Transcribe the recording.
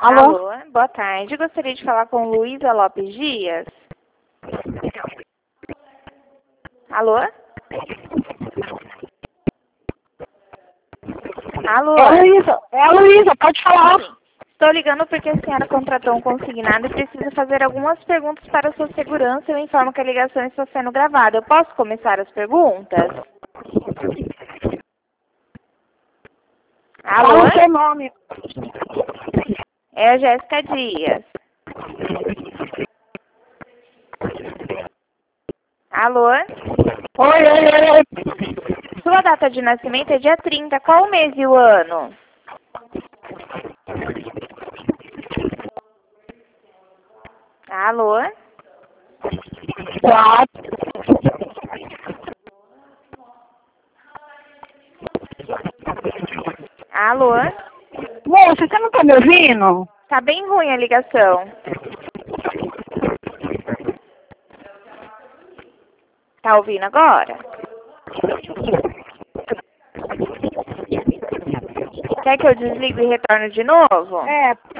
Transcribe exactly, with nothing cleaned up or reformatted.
Alô? Alô, boa tarde. Gostaria de falar com Luísa Lopes Dias. Alô? Alô? É a Luísa, é a Luísa, pode falar. Sim. Estou ligando porque a senhora contratou um consignado e precisa fazer algumas perguntas para a sua segurança. Eu informo que a ligação está sendo gravada. Eu posso começar as perguntas? Alô? Fala o seu nome. É a Jéssica Dias. Alô? Oi, oi, oi, oi. Sua data de nascimento é dia trinta. Qual o mês e o ano? Alô? Quatro. Alô? Moça, você não tá me ouvindo? Tá bem ruim a ligação. Tá ouvindo agora? Quer que eu desligue e retorne de novo? É,